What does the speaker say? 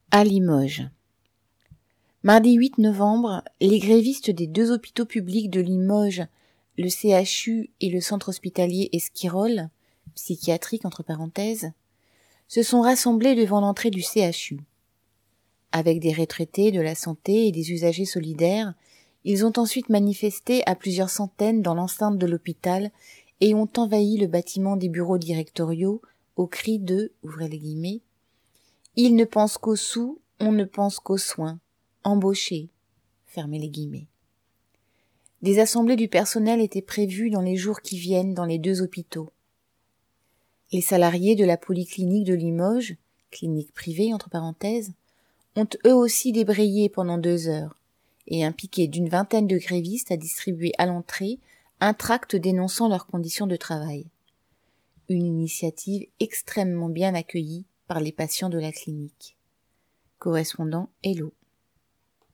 À Limoges. Mardi 8 novembre, les grévistes des 2 hôpitaux publics de Limoges, le CHU et le centre hospitalier Esquirol, psychiatrique entre parenthèses, se sont rassemblés devant l'entrée du CHU. Avec des retraités de la santé et des usagers solidaires, ils ont ensuite manifesté à plusieurs centaines dans l'enceinte de l'hôpital et ont envahi le bâtiment des bureaux directoriaux au cri de, ouvrez les guillemets, « Ils ne pensent qu'aux sous, on ne pense qu'aux soins. Embauchés. » Fermez les guillemets. Des assemblées du personnel étaient prévues dans les jours qui viennent dans les 2 hôpitaux. Les salariés de la polyclinique de Limoges, clinique privée entre parenthèses, ont eux aussi débrayé pendant 2 heures, et un piquet d'une vingtaine de grévistes a distribué à l'entrée un tract dénonçant leurs conditions de travail. Une initiative extrêmement bien accueillie par les patients de la clinique. Correspondant Hello.